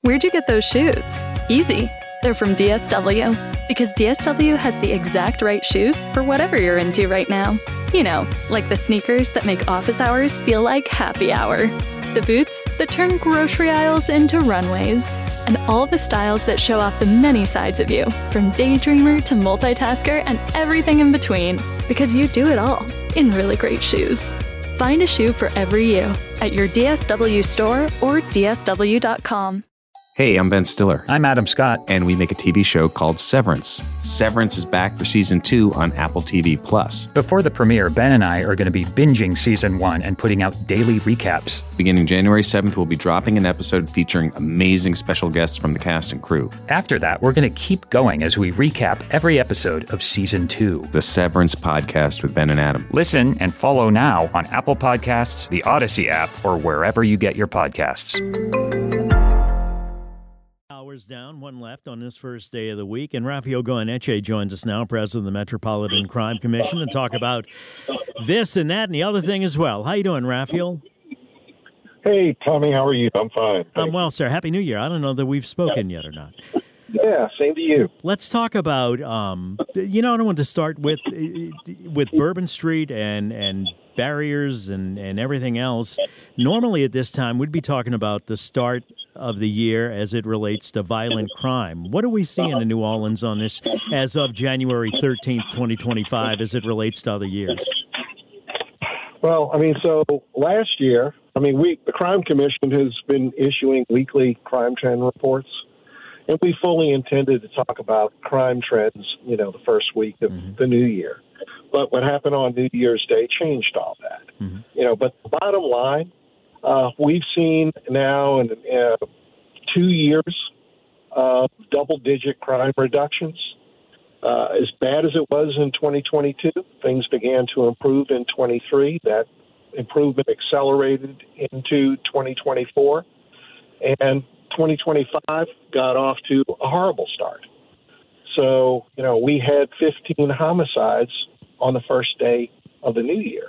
Where'd you get those shoes? Easy. They're from DSW. Because DSW has the exact right shoes for whatever you're into right now. You know, like the sneakers that make office hours feel like happy hour. The boots that turn grocery aisles into runways. And all the styles that show off the many sides of you, from daydreamer to multitasker and everything in between. Because you do it all in really great shoes. Find a shoe for every you at your DSW store or dsw.com. Hey, I'm Ben Stiller. I'm Adam Scott. And we make a TV show called Severance. Severance is back for Season 2 on Apple TV+. Before the premiere, Ben and I are going to be binging Season 1 and putting out daily recaps. Beginning January 7th, we'll be dropping an episode featuring amazing special guests from the cast and crew. After that, we're going to keep going as we recap every episode of Season 2. The Severance Podcast with Ben and Adam. Listen and follow now on Apple Podcasts, the Odyssey app, or wherever you get your podcasts. Down, one left on this first day of the week, and Rafael Goyeneche joins us now, president of the Metropolitan Crime Commission, to talk about this and that and the other thing as well. How you doing, Rafael? Hey, Tommy, how are you? I'm fine. I'm well, sir. Happy New Year. I don't know that we've spoken yet or not. Yeah, same to you. Let's talk about, I want to start with Bourbon Street and barriers and everything else. Normally at this time, we'd be talking about the start of the year as it relates to violent crime. What are we seeing in New Orleans on this as of January 13th, 2025, as it relates to other years? Well, so last year, the Crime Commission has been issuing weekly crime trend reports, and we fully intended to talk about crime trends, the first week of the new year. But what happened on New Year's Day changed all that. But the bottom line, we've seen now in 2 years of double-digit crime reductions. As bad as it was in 2022, things began to improve in 23. That improvement accelerated into 2024. And 2025 got off to a horrible start. So, we had 15 homicides on the first day of the new year.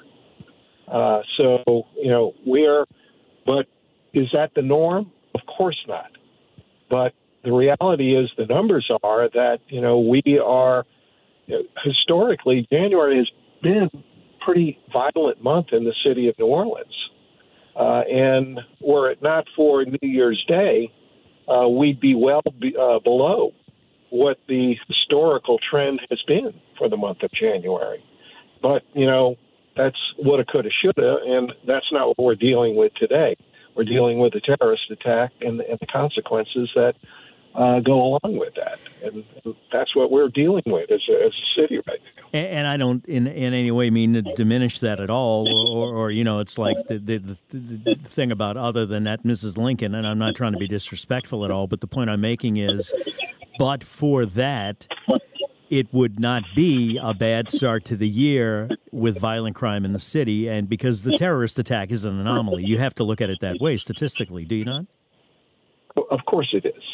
But is that the norm? Of course not. But the reality is the numbers are that, we are, historically, January has been a pretty violent month in the city of New Orleans. And were it not for New Year's Day, we'd be below what the historical trend has been for the month of January. But, that's woulda, coulda, shoulda, and that's not what we're dealing with today. We're dealing with a terrorist attack and the consequences that go along with that. And that's what we're dealing with as a city right now. And I don't in any way mean to diminish that at all, or it's like the thing about other than that Mrs. Lincoln, and I'm not trying to be disrespectful at all, but the point I'm making is, but for that, it would not be a bad start to the year with violent crime in the city, and because the terrorist attack is an anomaly, you have to look at it that way statistically, do you not? Of course it is,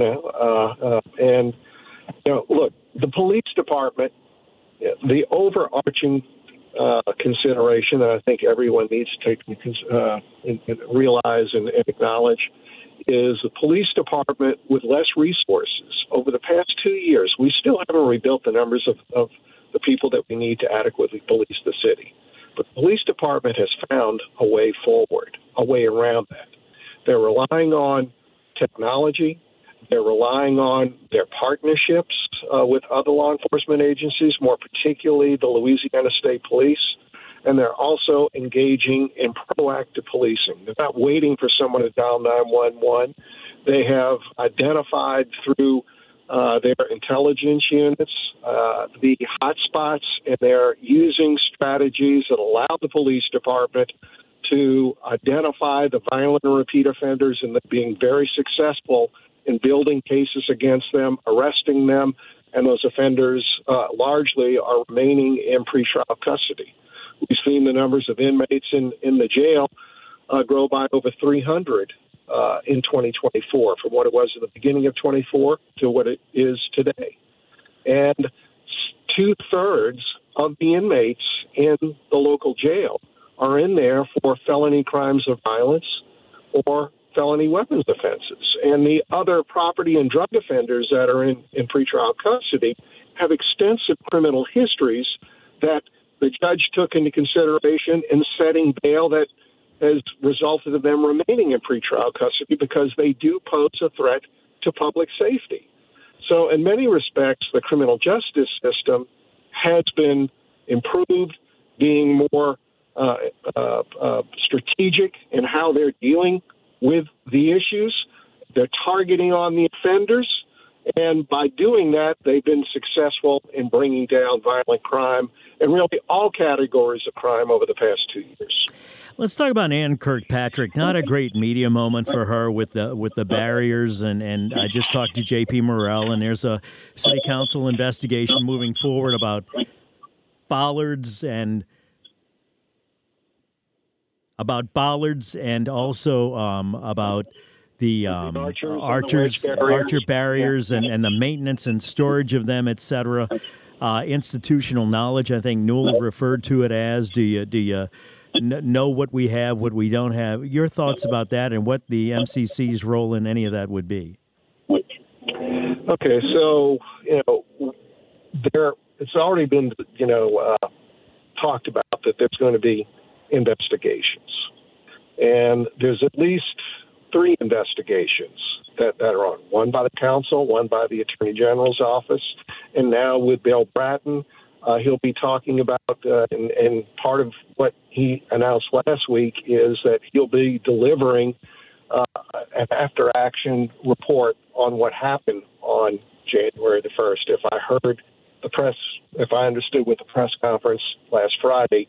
look, the police department, the overarching consideration that I think everyone needs to take and realize and acknowledge is the police department with less resources. Over the past 2 years, we still haven't rebuilt the numbers of the people that we need to adequately police the city. But the police department has found a way forward, a way around that. They're relying on technology. They're relying on their partnerships with other law enforcement agencies, more particularly the Louisiana State Police. And they're also engaging in proactive policing. They're not waiting for someone to dial 911. They have identified through their intelligence units the hotspots, and they're using strategies that allow the police department to identify the violent and repeat offenders, and they're being very successful in building cases against them, arresting them, and those offenders largely are remaining in pretrial custody. We've seen the numbers of inmates in the jail grow by over 300 in 2024, from what it was at the beginning of 24 to what it is today. And 2/3 of the inmates in the local jail are in there for felony crimes of violence or felony weapons offenses. And the other property and drug offenders that are in pretrial custody have extensive criminal histories that the judge took into consideration in setting bail that has resulted in them remaining in pretrial custody because they do pose a threat to public safety. So in many respects, the criminal justice system has been improved, being more strategic in how they're dealing with the issues. They're targeting on the offenders, and by doing that, they've been successful in bringing down violent crime and really all categories of crime over the past 2 years. Let's talk about Ann Kirkpatrick. Not a great media moment for her with the barriers, and I just talked to J.P. Morrell, and there's a city council investigation moving forward about bollards and also about the archer barriers and the maintenance and storage of them, etc. Institutional knowledge, I think Newell referred to it as. Do you know what we have, what we don't have? Your thoughts about that and what the MCC's role in any of that would be? Okay, so, it's already been, talked about that there's going to be investigations. And there's at least 3 investigations that are on. One by the council, one by the Attorney General's office, and now with Bill Bratton, he'll be talking about, and part of what he announced last week is that he'll be delivering an after-action report on what happened on January the 1st. If I understood what the press conference last Friday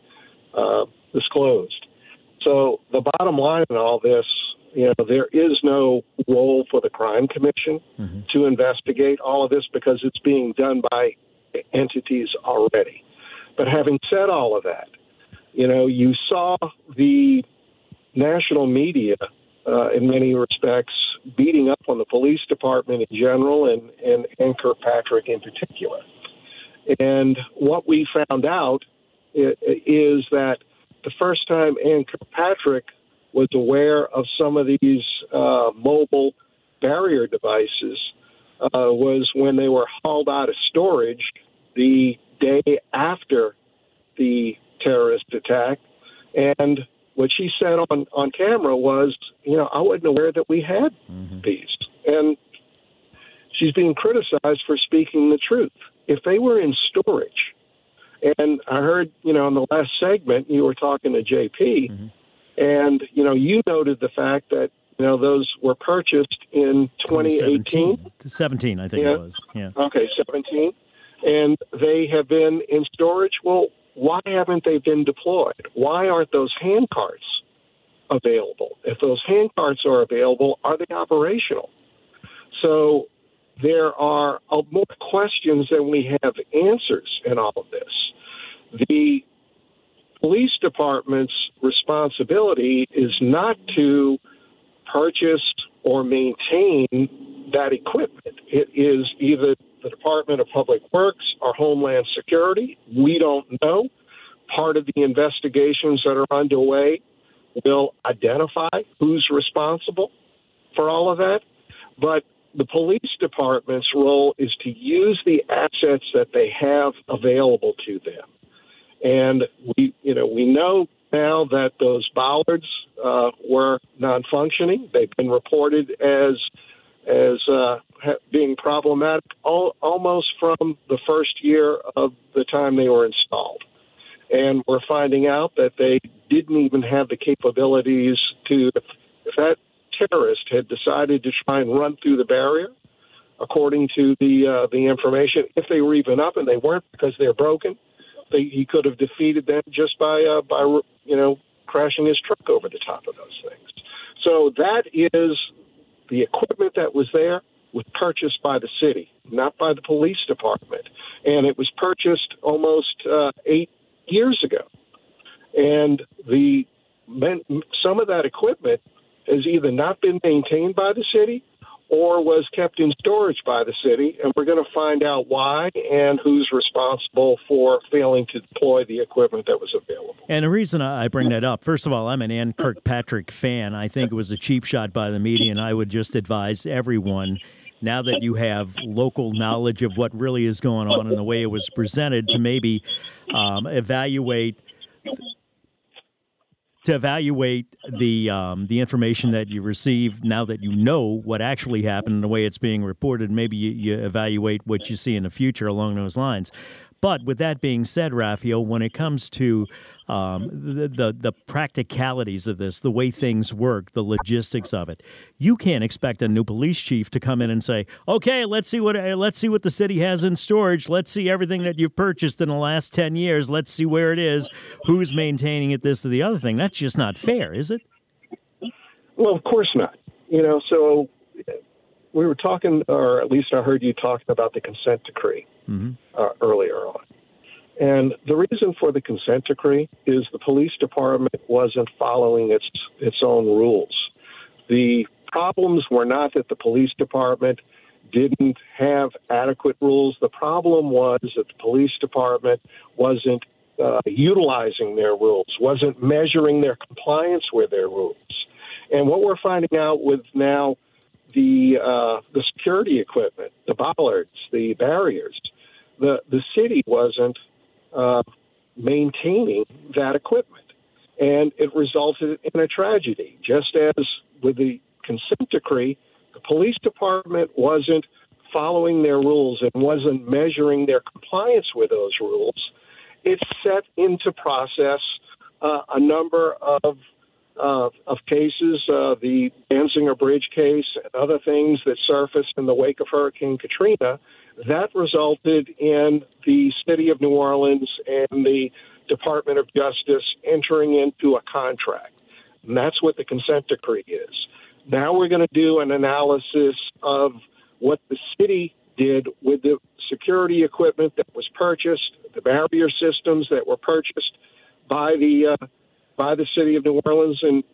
disclosed. So the bottom line in all this, there is no role for the Crime Commission to investigate all of this because it's being done by entities already. But having said all of that, you saw the national media in many respects beating up on the police department in general and Kirkpatrick in particular. And what we found out is that the first time Ann Kirkpatrick was aware of some of these mobile barrier devices was when they were hauled out of storage the day after the terrorist attack. And what she said on camera was, I wasn't aware that we had these. And she's being criticized for speaking the truth. If they were in storage, and I heard, in the last segment, you were talking to JP, and, you noted the fact that, those were purchased in 2018. 17, I think it was. Yeah. Okay, 17. And they have been in storage. Well, why haven't they been deployed? Why aren't those hand carts available? If those hand carts are available, are they operational? So there are more questions than we have answers in all of this. The police department's responsibility is not to purchase or maintain that equipment. It is either the Department of Public Works or Homeland Security. We don't know. Part of the investigations that are underway will identify who's responsible for all of that. But the police department's role is to use the assets that they have available to them. And we know now that those bollards were non-functioning. They've been reported as being problematic almost from the first year of the time they were installed. And we're finding out that they didn't even have the capabilities to, if that terrorist had decided to try and run through the barrier, according to the information, if they were even up, and they weren't because they're broken, he could have defeated them just by crashing his truck over the top of those things. So that is the equipment that was there was purchased by the city, not by the police department. And it was purchased almost 8 years ago. And some of that equipment has either not been maintained by the city or was kept in storage by the city, and we're going to find out why and who's responsible for failing to deploy the equipment that was available. And the reason I bring that up, first of all, I'm an Ann Kirkpatrick fan. I think it was a cheap shot by the media, and I would just advise everyone, now that you have local knowledge of what really is going on and the way it was presented, to maybe evaluate the information that you receive now that you know what actually happened and the way it's being reported. Maybe you evaluate what you see in the future along those lines. But with that being said, Raphael, when it comes to the practicalities of this, the way things work, the logistics of it, you can't expect a new police chief to come in and say, "Okay, let's see what the city has in storage. Let's see everything that you've purchased in the last 10 years. Let's see where it is, who's maintaining it, this or the other thing." That's just not fair, is it? Well, of course not. So we were talking, or at least I heard you talking about the consent decree earlier on. And the reason for the consent decree is the police department wasn't following its own rules. The problems were not that the police department didn't have adequate rules. The problem was that the police department wasn't utilizing their rules, wasn't measuring their compliance with their rules. And what we're finding out with now the security equipment, the bollards, the barriers, the city wasn't maintaining that equipment. And it resulted in a tragedy. Just as with the consent decree, the police department wasn't following their rules and wasn't measuring their compliance with those rules. It set into process a number of cases, the Danziger Bridge case and other things that surfaced in the wake of Hurricane Katrina, that resulted in the city of New Orleans and the Department of Justice entering into a contract. And that's what the consent decree is. Now we're going to do an analysis of what the city did with the security equipment that was purchased, the barrier systems that were purchased by the city of New Orleans in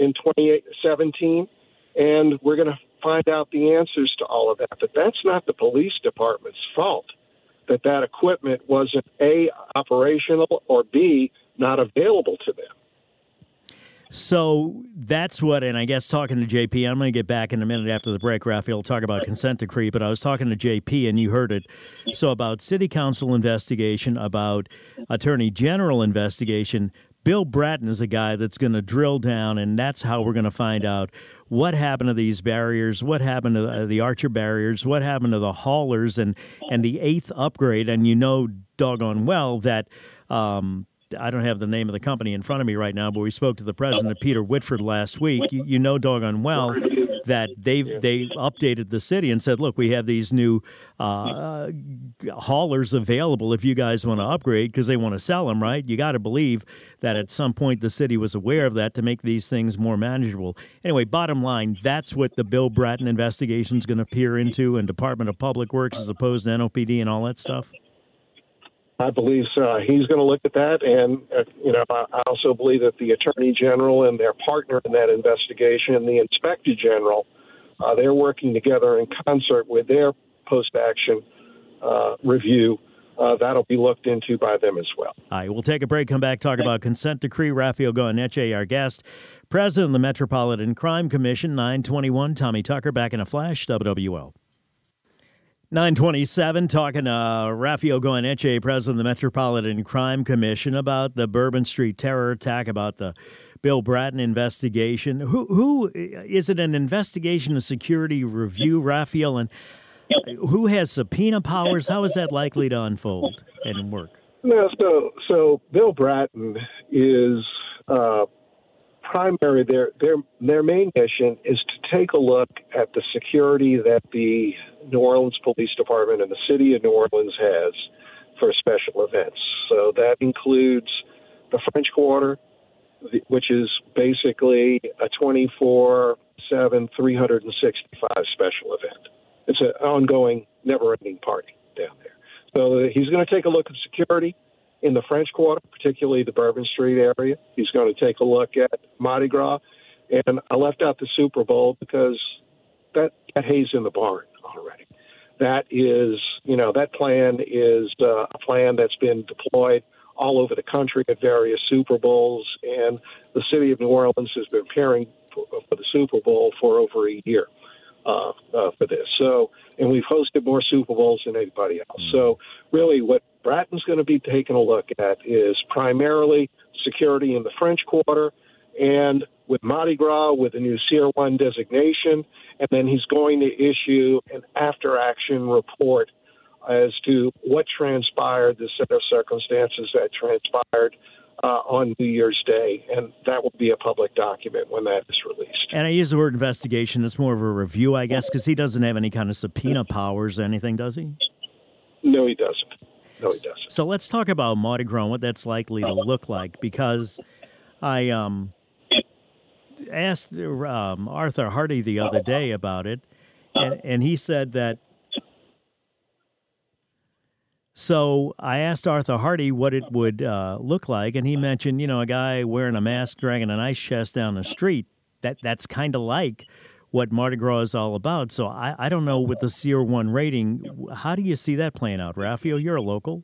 2017, and we're going to find out the answers to all of that. But that's not the police department's fault that equipment wasn't A, operational, or B, not available to them. So that's what, and I guess talking to JP, I'm going to get back in a minute after the break, Raphael, talk about consent decree, but I was talking to JP and you heard it. So about city council investigation, about attorney general investigation, Bill Bratton is a guy that's going to drill down, and that's how we're going to find out what happened to these barriers, what happened to the Archer barriers, what happened to the haulers, and the 8th upgrade. And you know doggone well that I don't have the name of the company in front of me right now, but we spoke to the president, Peter Whitford, last week. You know doggone well that they updated the city and said, look, we have these new haulers available if you guys want to upgrade, because they want to sell them, right? You got to believe that at some point the city was aware of that to make these things more manageable. Anyway, bottom line, that's what the Bill Bratton investigation is going to peer into, and Department of Public Works as opposed to NOPD and all that stuff. I believe he's going to look at that, and I also believe that the Attorney General and their partner in that investigation, the Inspector General, they're working together in concert with their post-action review. That'll be looked into by them as well. All right, we'll take a break, come back, talk about consent decree. Raphael Goyeneche, our guest, president of the Metropolitan Crime Commission, 921. Tommy Tucker back in a flash, WWL. 927, talking to Raphael Goyeneche, president of the Metropolitan Crime Commission, about the Bourbon Street terror attack, about the Bill Bratton investigation. Who is it an investigation, a security review, Raphael, and who has subpoena powers? How is that likely to unfold and work? No, so Bill Bratton is primary. Their main mission is to take a look at the security that the New Orleans Police Department and the city of New Orleans has for special events. So that includes the French Quarter, which is basically a 24/7, 365 special event. It's an ongoing, never-ending party down there. So he's going to take a look at security in the French Quarter, particularly the Bourbon Street area. He's going to take a look at Mardi Gras. And I left out the Super Bowl because that hay's in the barn already. That is, that plan is a plan that's been deployed all over the country at various Super Bowls, and the city of New Orleans has been preparing for the Super Bowl for over a year for this. So, and we've hosted more Super Bowls than anybody else. So, really, what Bratton's going to be taking a look at is primarily security in the French Quarter, and with Mardi Gras, with the new Tier 1 designation, and then he's going to issue an after-action report as to what transpired, the set of circumstances that transpired on New Year's Day, and that will be a public document when that is released. And I use the word investigation. It's more of a review, I guess, because he doesn't have any kind of subpoena powers or anything, does he? No, he doesn't. No, he doesn't. So let's talk about Mardi Gras and what that's likely to look like, because I asked Arthur Hardy the other day about it, and he said that. So I asked Arthur Hardy what it would look like, and he mentioned, a guy wearing a mask dragging an ice chest down the street. That's kind of like what Mardi Gras is all about. So I don't know with the Tier 1 rating, how do you see that playing out? Raphael, you're a local.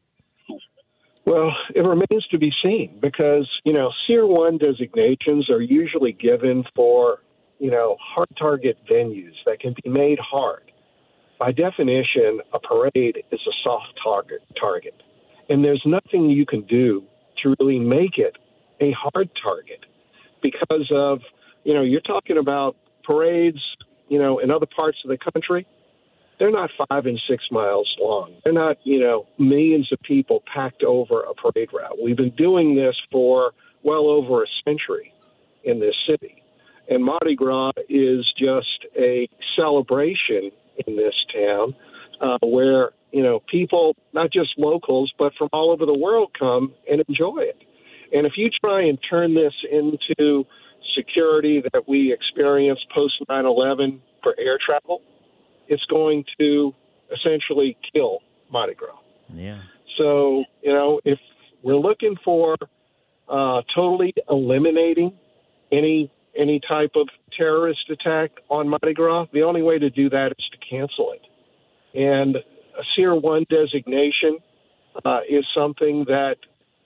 Well, it remains to be seen because, Tier 1 designations are usually given for, hard target venues that can be made hard. By definition, a parade is a soft target. And there's nothing you can do to really make it a hard target because of, you're talking about parades, in other parts of the country. They're not 5 and 6 miles long. They're not, millions of people packed over a parade route. We've been doing this for well over a century in this city. And Mardi Gras is just a celebration in this town where, people, not just locals, but from all over the world come and enjoy it. And if you try and turn this into security that we experienced post 9/11 for air travel, it's going to essentially kill Mardi Gras. Yeah. So, if we're looking for totally eliminating any type of terrorist attack on Mardi Gras, the only way to do that is to cancel it. And a Tier 1 designation is something that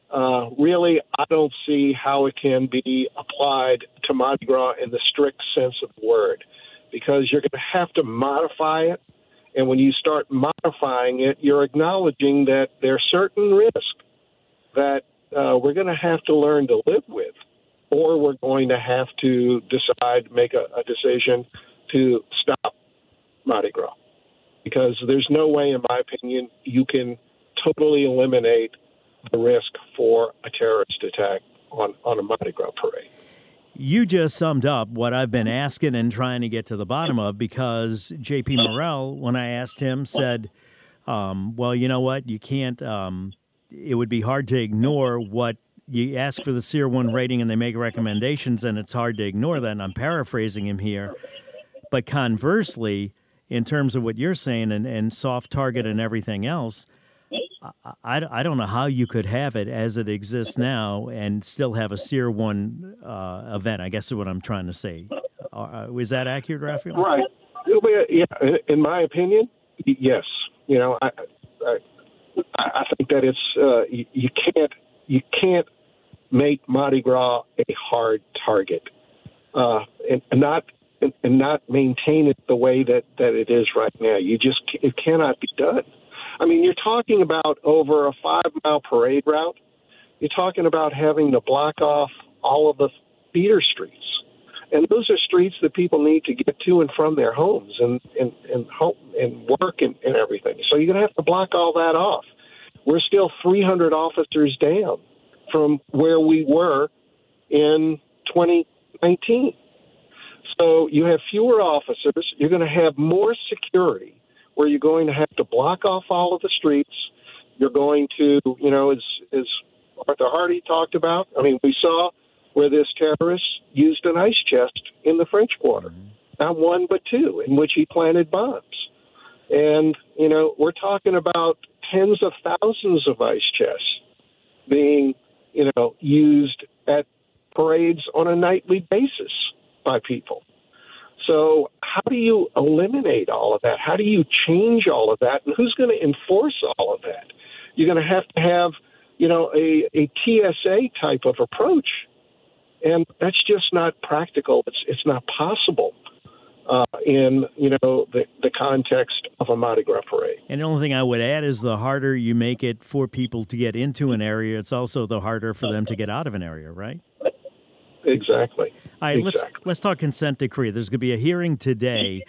really I don't see how it can be applied to Mardi Gras in the strict sense of the word, because you're going to have to modify it. And when you start modifying it, you're acknowledging that there are certain risks that we're going to have to learn to live with, or we're going to have to make a decision to stop Mardi Gras. Because there's no way, in my opinion, you can totally eliminate the risk for a terrorist attack on a Mardi Gras parade. You just summed up what I've been asking and trying to get to the bottom of, because J.P. Morrell, when I asked him, said, well, you know what, you can't, it would be hard to ignore what you ask for the Tier 1 rating and they make recommendations, and it's hard to ignore that, and I'm paraphrasing him here. But conversely, in terms of what you're saying and soft target and everything else, I don't know how you could have it as it exists now and still have a Tier 1 event, I guess is what I'm trying to say. Is that accurate, Raphael? Right. Yeah, in my opinion, yes. I think that it's you can't make Mardi Gras a hard target and not maintain it the way that it is right now. It cannot be done. I mean, you're talking about over a 5-mile parade route. You're talking about having to block off all of the feeder streets. And those are streets that people need to get to and from their homes and home and work and everything. So you're going to have to block all that off. We're still 300 officers down from where we were in 2019. So you have fewer officers. You're going to have more security, where you're going to have to block off all of the streets. You're going to, as Arthur Hardy talked about, I mean, we saw where this terrorist used an ice chest in the French Quarter. Not one, but two, in which he planted bombs. And, we're talking about tens of thousands of ice chests being, used at parades on a nightly basis by people. So how do you eliminate all of that? How do you change all of that? And who's going to enforce all of that? You're going to have, a TSA type of approach. And that's just not practical. It's not possible in, the context of a Mardi Gras parade. And the only thing I would add is the harder you make it for people to get into an area, it's also the harder for them to get out of an area, right? Exactly. All right, let's talk consent decree. There's going to be a hearing today.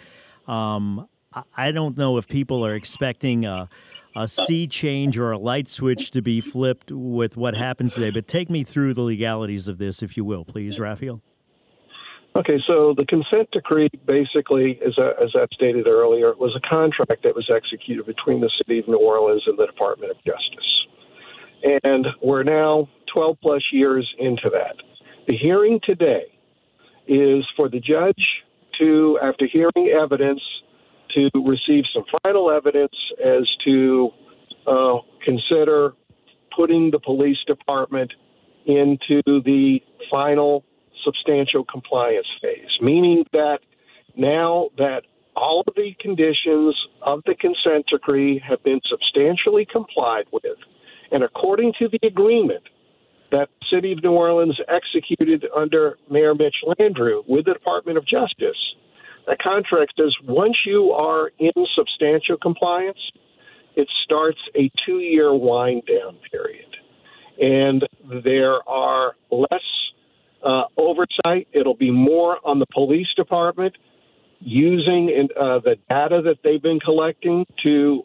I don't know if people are expecting a sea change or a light switch to be flipped with what happens today, but take me through the legalities of this, if you will, please, Raphael. Okay, so the consent decree basically, as I stated earlier, was a contract that was executed between the City of New Orleans and the Department of Justice. And we're now 12-plus years into that. The hearing today is for the judge to, after hearing evidence, to receive some final evidence as to consider putting the police department into the final substantial compliance phase, meaning that now that all of the conditions of the consent decree have been substantially complied with, and according to the agreement that the City of New Orleans executed under Mayor Mitch Landrieu with the Department of Justice, that contract says once you are in substantial compliance, it starts a 2-year wind-down period. And there are less oversight. It'll be more on the police department using the data that they've been collecting to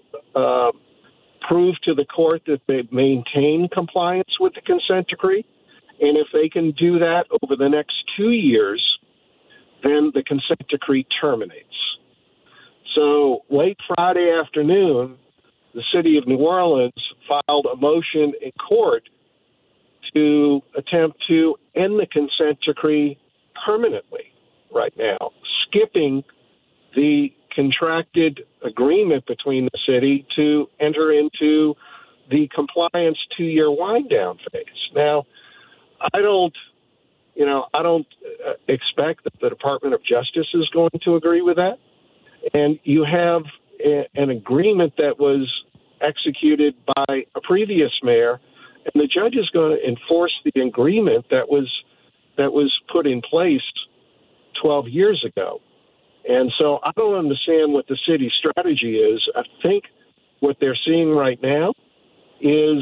prove to the court that they've maintained compliance with the consent decree. And if they can do that over the next 2 years, then the consent decree terminates. So late Friday afternoon, the City of New Orleans filed a motion in court to attempt to end the consent decree permanently right now, skipping the contracted agreement between the city to enter into the compliance 2-year wind down phase. Now, I don't expect that the Department of Justice is going to agree with that. And you have an agreement that was executed by a previous mayor, and the judge is going to enforce the agreement that was put in place 12 years ago. And so I don't understand what the city's strategy is. I think what they're seeing right now is,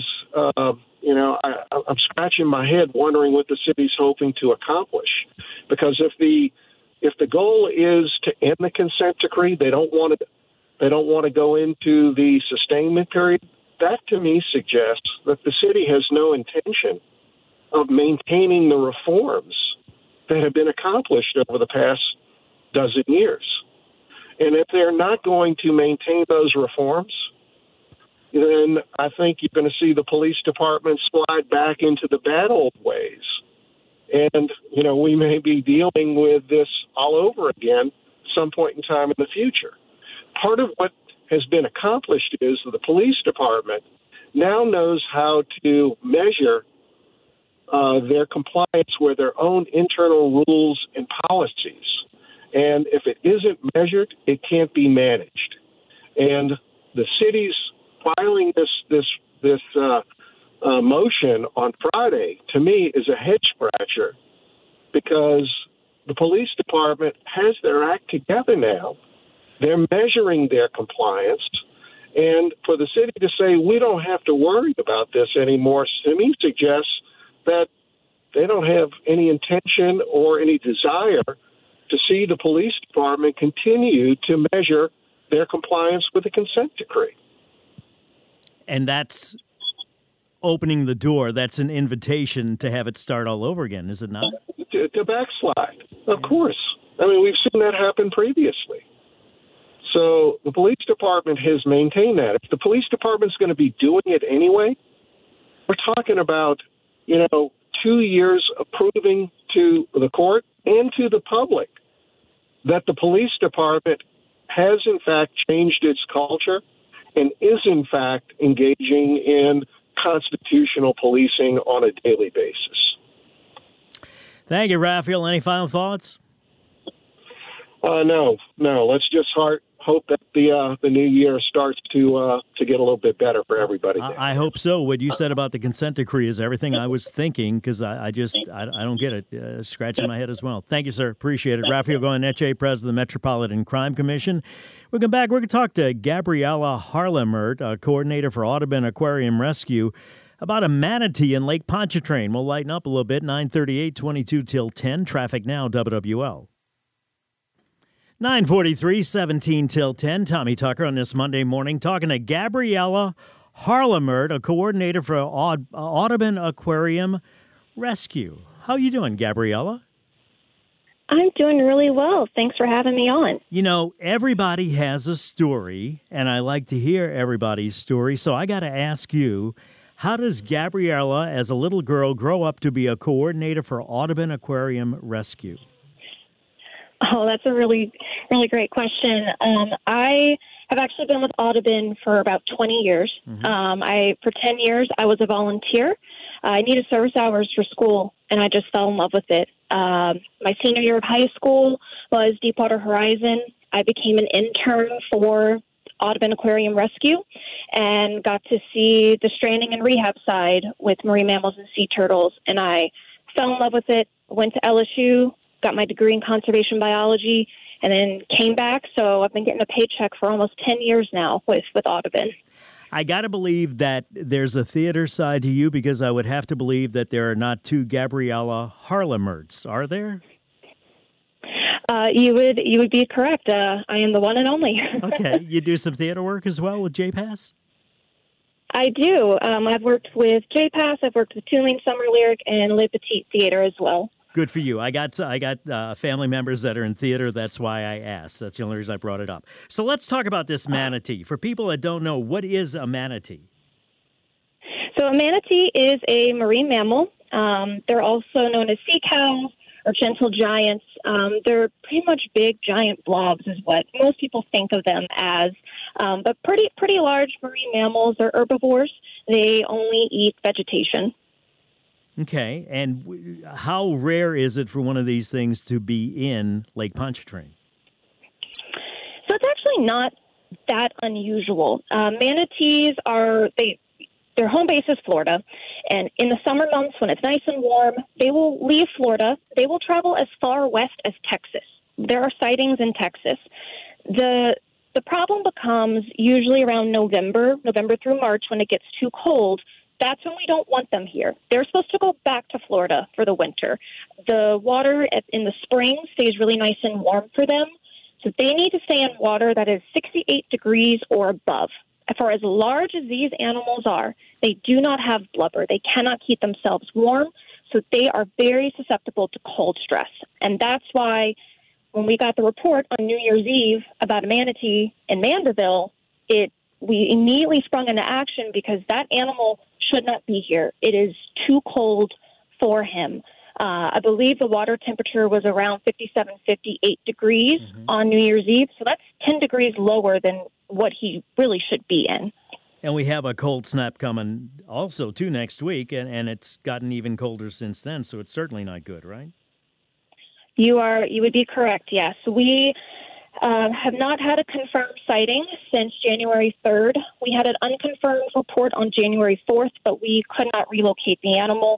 I'm scratching my head wondering what the city's hoping to accomplish. Because if the goal is to end the consent decree, they don't want to go into the sustainment period. That to me suggests that the city has no intention of maintaining the reforms that have been accomplished over the past dozen years. And if they're not going to maintain those reforms, then I think you're going to see the police department slide back into the bad old ways. And, we may be dealing with this all over again some point in time in the future. Part of what has been accomplished is that the police department now knows how to measure their compliance with their own internal rules and policies. And if it isn't measured, it can't be managed. And the city's filing this motion on Friday, to me, is a head scratcher because the police department has their act together now. They're measuring their compliance. And for the city to say, we don't have to worry about this anymore, to me suggests that they don't have any intention or any desire to see the police department continue to measure their compliance with the consent decree. And that's opening the door. That's an invitation to have it start all over again, is it not? To backslide, of course. I mean, we've seen that happen previously. So the police department has maintained that. If the police department's going to be doing it anyway, we're talking about, 2 years of proving to the court and to the public that the police department has, in fact, changed its culture and is, in fact, engaging in constitutional policing on a daily basis. Thank you, Raphael. Any final thoughts? No. Let's just hope that the new year starts to get a little bit better for everybody. I hope so. What you said about the consent decree is everything I was thinking, because I don't get it. Scratching my head as well. Thank you, sir. Appreciate it. Rafael Goyeneche, president of the Metropolitan Crime Commission. We'll come back. We're going to talk to Gabriella Harlemert, coordinator for Audubon Aquarium Rescue, about a manatee in Lake Pontchartrain. We'll lighten up a little bit. 9:38, 22 till 10. Traffic now, WWL. 9:43, 17 till 10. Tommy Tucker on this Monday morning talking to Gabriella Harlemert, a coordinator for Audubon Aquarium Rescue. How you doing, Gabriella? I'm doing really well. Thanks for having me on. You know, everybody has a story, and I like to hear everybody's story. So I got to ask you, how does Gabriella, as a little girl, grow up to be a coordinator for Audubon Aquarium Rescue? Oh, that's a really, really great question. I have actually been with Audubon for about 20 years. Mm-hmm. For 10 years, I was a volunteer. I needed service hours for school, and I just fell in love with it. My senior year of high school was Deepwater Horizon. I became an intern for Audubon Aquarium Rescue and got to see the stranding and rehab side with marine mammals and sea turtles, and I fell in love with it, went to LSU, got my degree in conservation biology, and then came back. So I've been getting a paycheck for almost 10 years now with Audubon. I got to believe that there's a theater side to you, because I would have to believe that there are not two Gabriella Harlemerts, are there? You would be correct. I am the one and only. Okay. You do some theater work as well with JPass? I do. I've worked with JPass. I've worked with Tulane Summer Lyric and Le Petit Theater as well. Good for you. I got family members that are in theater. That's why I asked. That's the only reason I brought it up. So let's talk about this manatee. For people that don't know, what is a manatee? So a manatee is a marine mammal. They're also known as sea cows or gentle giants. They're pretty much big, giant blobs is what most people think of them as. But pretty large marine mammals. They're herbivores. They only eat vegetation. Okay, and how rare is it for one of these things to be in Lake Pontchartrain? So it's actually not that unusual. Manatees their home base is Florida, and in the summer months when it's nice and warm, they will leave Florida. They will travel as far west as Texas. There are sightings in Texas. The problem becomes usually around November through March, when it gets too cold. That's when we don't want them here. They're supposed to go back to Florida for the winter. The water in the spring stays really nice and warm for them. So they need to stay in water that is 68 degrees or above. For as large as these animals are, they do not have blubber. They cannot keep themselves warm. So they are very susceptible to cold stress. And that's why when we got the report on New Year's Eve about a manatee in Mandeville, we immediately sprung into action, because that animal should not be here. It is too cold for him. I believe the water temperature was around 57, 58 degrees on New Year's Eve. So that's 10 degrees lower than what he really should be in. And we have a cold snap coming also, too, next week. And it's gotten even colder since then. So it's certainly not good, right? You would be correct, yes. We have not had a confirmed sighting since January 3rd. We had an unconfirmed report on January 4th, but we could not relocate the animal.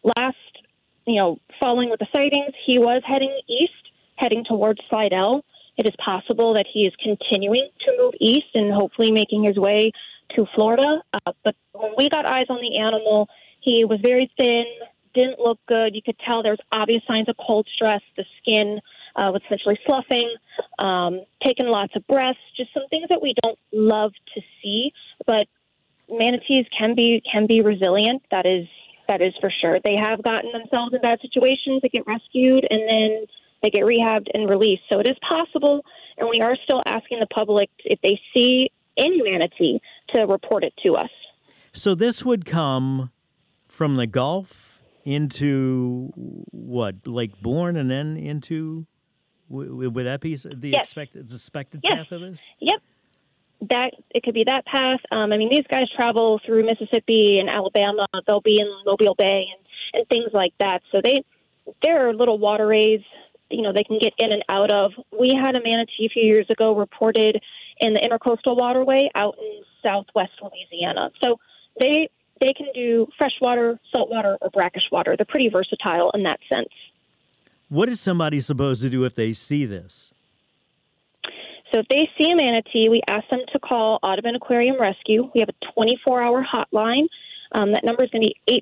Following with the sightings, he was heading towards Slidell. It is possible that he is continuing to move east and hopefully making his way to Florida. But when we got eyes on the animal, he was very thin, didn't look good. You could tell there's obvious signs of cold stress. The skin was essentially sloughing, taking lots of breaths, just some things that we don't love to see. But manatees can be resilient. That is for sure. They have gotten themselves in bad situations. They get rescued, and then they get rehabbed and released. So it is possible, and we are still asking the public, if they see any manatee, to report it to us. So this would come from the Gulf into what, Lake Bourne, and then into, would that be the expected path of this? Yep. It could be that path. These guys travel through Mississippi and Alabama. They'll be in Mobile Bay and things like that. So there are little waterways they can get in and out of. We had a manatee a few years ago reported in the Intercoastal Waterway out in southwest Louisiana. So they can do freshwater, saltwater, or brackish water. They're pretty versatile in that sense. What is somebody supposed to do if they see this? So if they see a manatee, we ask them to call Audubon Aquarium Rescue. We have a 24-hour hotline. That number is going to be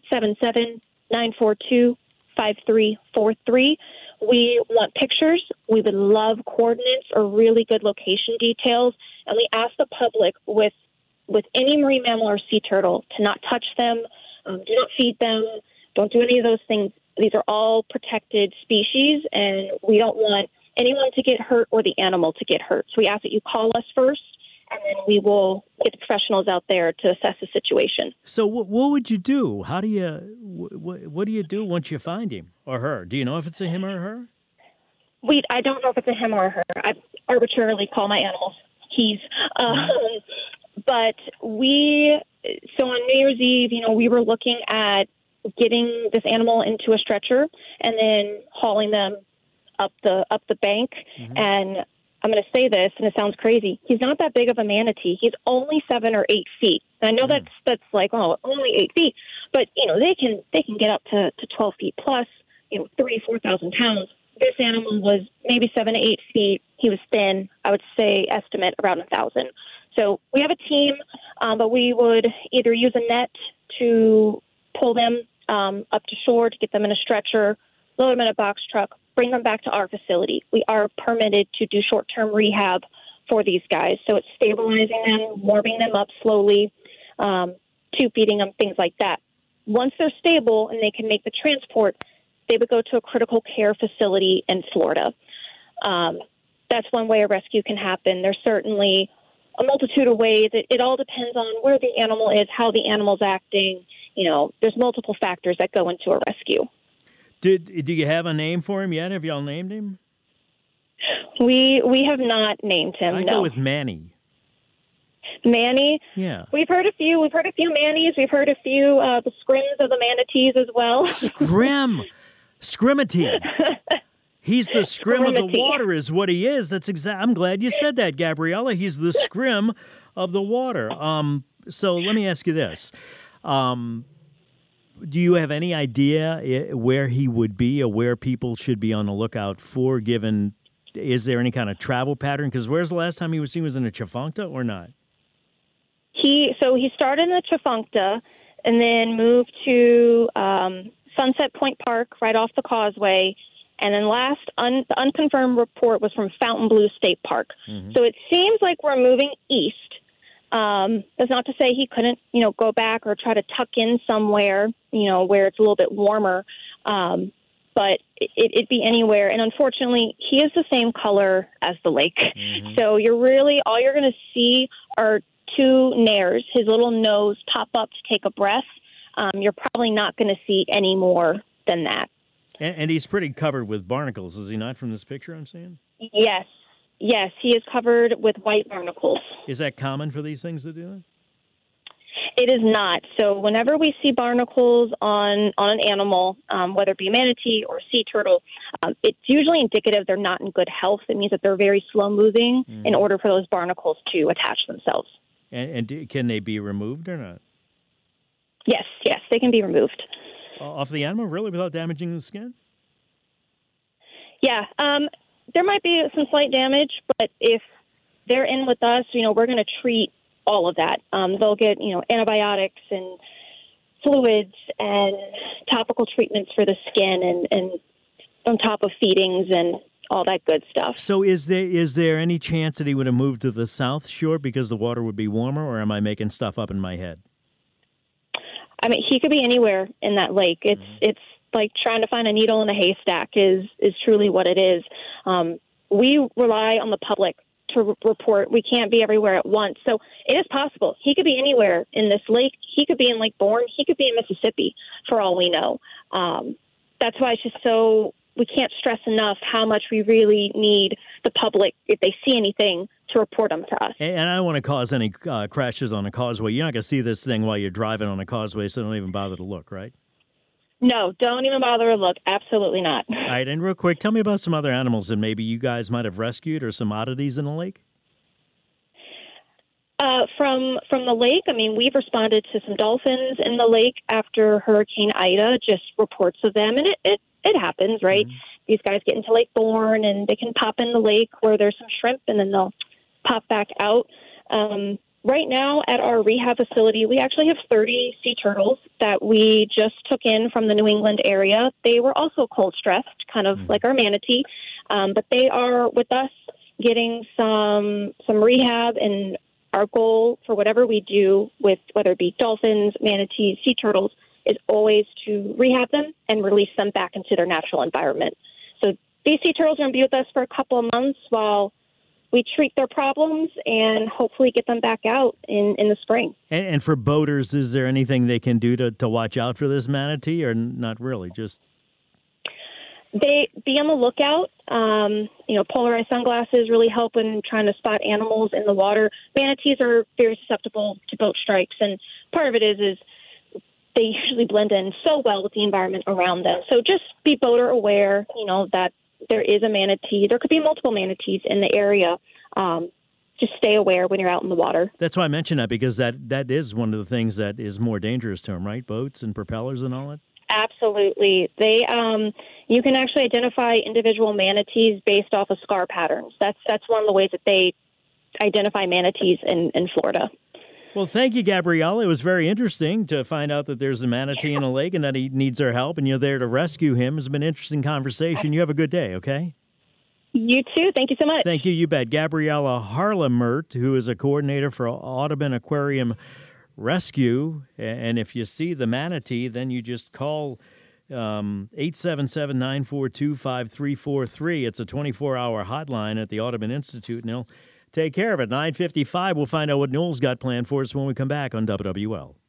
877-942-5343. We want pictures. We would love coordinates or really good location details. And we ask the public with any marine mammal or sea turtle to not touch them, do not feed them, don't do any of those things. These are all protected species, and we don't want anyone to get hurt or the animal to get hurt. So we ask that you call us first, and then we will get the professionals out there to assess the situation. So what would you do? How do you what do you do once you find him or her? Do you know if it's a him or her? I don't know if it's a him or a her. I arbitrarily call my animals he's. But so on New Year's Eve, we were looking at getting this animal into a stretcher and then hauling them up the bank. Mm-hmm. And I'm going to say this, and it sounds crazy. He's not that big of a manatee. He's only 7 or 8 feet. And I know that's like, only 8 feet, but they can get up to 12 feet plus, 4,000 pounds. This animal was maybe 7 to 8 feet. He was thin. I would say estimate around 1,000. So we have a team, but we would either use a net to pull them up to shore to get them in a stretcher, load them in a box truck, bring them back to our facility. We are permitted to do short-term rehab for these guys. So it's stabilizing them, warming them up slowly, tube feeding them, things like that. Once they're stable and they can make the transport, they would go to a critical care facility in Florida. That's one way a rescue can happen. There's certainly a multitude of ways. It all depends on where the animal is, how the animal's acting. There's multiple factors that go into a rescue. Do you have a name for him yet? Have y'all named him? We have not named him. I go with Manny. Manny? Yeah. We've heard a few. We've heard a few Mannies. We've heard a few the scrims of the manatees as well. Scrimity. He's the scrim of the water is what he is. That's I'm glad you said that, Gabriella. He's the scrim of the water. So let me ask you this. Do you have any idea where he would be or where people should be on the lookout for, is there any kind of travel pattern? Because where's the last time he was seen? Was in a Tchefuncte or not? He started in the Tchefuncte and then moved to Sunset Point Park right off the causeway. And then the unconfirmed report was from Fontainebleau State Park. Mm-hmm. So it seems like we're moving east. That's not to say he couldn't, go back or try to tuck in somewhere, where it's a little bit warmer. But it'd be anywhere. And unfortunately, he is the same color as the lake. Mm-hmm. So all you're going to see are 2 nares, his little nose pop up to take a breath. You're probably not going to see any more than that. And he's pretty covered with barnacles, is he not, from this picture I'm seeing? Yes, he is covered with white barnacles. Is that common for these things to do that? It is not. So whenever we see barnacles on an animal, whether it be a manatee or a sea turtle, it's usually indicative they're not in good health. It means that they're very slow-moving in order for those barnacles to attach themselves. And can they be removed or not? Yes, they can be removed. Off the animal, really, without damaging the skin? Yeah, there might be some slight damage, but if they're in with us, we're going to treat all of that. They'll get, antibiotics and fluids and topical treatments for the skin and on top of feedings and all that good stuff. So is there any chance that he would have moved to the South Shore because the water would be warmer, or am I making stuff up in my head? I mean, he could be anywhere in that lake. It's like trying to find a needle in a haystack is truly what it is. We rely on the public to report. We can't be everywhere at once. So it is possible. He could be anywhere in this lake. He could be in Lake Bourne. He could be in Mississippi for all we know. That's why it's just we can't stress enough how much we really need the public, if they see anything, to report them to us. And I don't want to cause any crashes on a causeway. You're not going to see this thing while you're driving on a causeway, so don't even bother to look, right? No, don't even bother to look. Absolutely not. All right, and real quick, tell me about some other animals that maybe you guys might have rescued or some oddities in the lake. From the lake, I mean, we've responded to some dolphins in the lake after Hurricane Ida, just reports of them, and it happens, right? Mm-hmm. These guys get into Lake Bourne, and they can pop in the lake where there's some shrimp, and then they'll pop back out. Right now at our rehab facility, we actually have 30 sea turtles that we just took in from the New England area. They were also cold stressed, kind of like our manatee, but they are with us getting some rehab, and our goal for whatever we do with whether it be dolphins, manatees, sea turtles is always to rehab them and release them back into their natural environment. So these sea turtles are going to be with us for a couple of months while we treat their problems and hopefully get them back out in the spring. And for boaters, is there anything they can do to watch out for this manatee, or not really? Just they be on the lookout. Polarized sunglasses really help in trying to spot animals in the water. Manatees are very susceptible to boat strikes, and part of it is they usually blend in so well with the environment around them. So just be boater aware, that there is a manatee. There could be multiple manatees in the area. Just stay aware when you're out in the water. That's why I mention that, because that is one of the things that is more dangerous to them, right? Boats and propellers and all that? Absolutely. They, you can actually identify individual manatees based off of scar patterns. That's one of the ways that they identify manatees in Florida. Well, thank you, Gabrielle. It was very interesting to find out that there's a manatee in a lake and that he needs our help, and you're there to rescue him. It's been an interesting conversation. You have a good day, okay? You too. Thank you so much. Thank you. You bet. Gabriella Harlemert, who is a coordinator for Audubon Aquarium Rescue. And if you see the manatee, then you just call 877-942-5343. It's a 24-hour hotline at the Audubon Institute, and they'll take care of it. 9:55, we'll find out what Noel's got planned for us when we come back on WWL.